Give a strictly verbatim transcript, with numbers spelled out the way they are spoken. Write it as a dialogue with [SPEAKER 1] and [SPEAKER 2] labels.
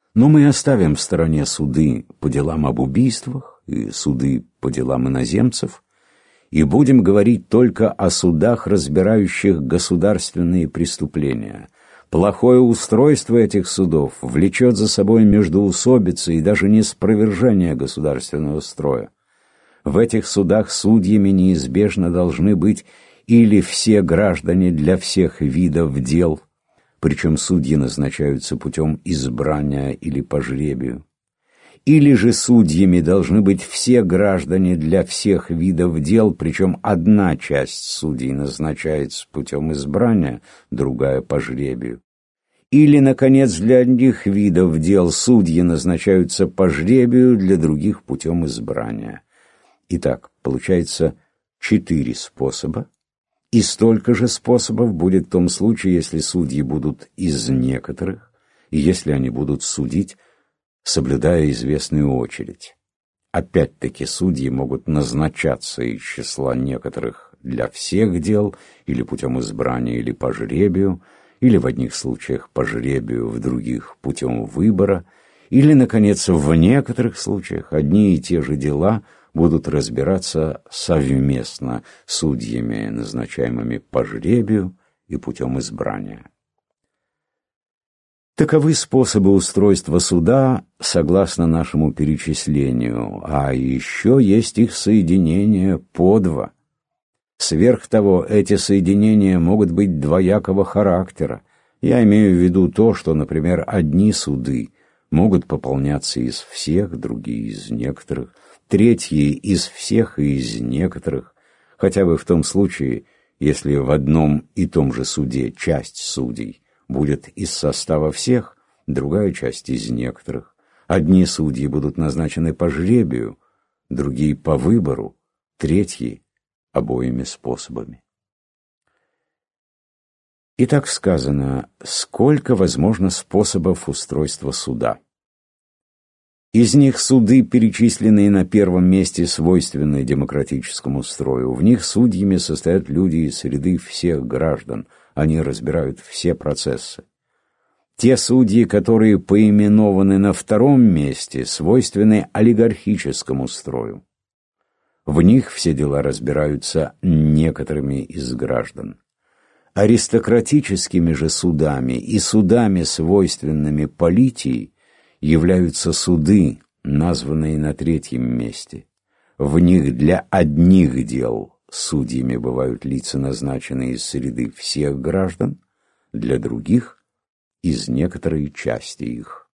[SPEAKER 1] Но мы оставим в стороне суды по делам об убийствах и суды по делам иноземцев и будем говорить только о судах, разбирающих государственные преступления. Плохое устройство этих судов влечет за собой междоусобицы и даже неспровержение государственного строя. В этих судах судьями неизбежно должны быть или все граждане для всех видов дел, причем судьи назначаются путем избрания или по жребию, или же судьями должны быть все граждане для всех видов дел, причем одна часть судей назначается путем избрания, другая по жребию. Или, наконец, для одних видов дел судьи назначаются по жребию, для других путем избрания. Итак, получается четыре способа, и столько же способов будет в том случае, если судьи будут из некоторых, и если они будут судить, соблюдая известную очередь. Опять-таки судьи могут назначаться из числа некоторых для всех дел, или путем избрания, или по жребию, или в одних случаях по жребию, в других путем выбора, или, наконец, в некоторых случаях одни и те же дела будут разбираться совместно судьями, назначаемыми по жребию и путем избрания. Таковы способы устройства суда согласно нашему перечислению, а еще есть их соединение по два. Сверх того, эти соединения могут быть двоякого характера. Я имею в виду то, что, например, одни суды могут пополняться из всех, другие из некоторых, третьи из всех и из некоторых, хотя бы в том случае, если в одном и том же суде часть судей будет из состава всех, другая часть из некоторых. Одни судьи будут назначены по жребию, другие по выбору, третьи обоими способами. Итак, сказано, сколько возможно способов устройства суда. Из них суды, перечисленные на первом месте, свойственны демократическому строю. В них судьями состоят люди из среды всех граждан. Они разбирают все процессы. Те судьи, которые поименованы на втором месте, свойственны олигархическому строю. В них все дела разбираются некоторыми из граждан. Аристократическими же судами и судами, свойственными политии, являются суды, названные на третьем месте. В них для одних дел судьями бывают лица, назначенные из среды всех граждан, для других — из некоторой части их.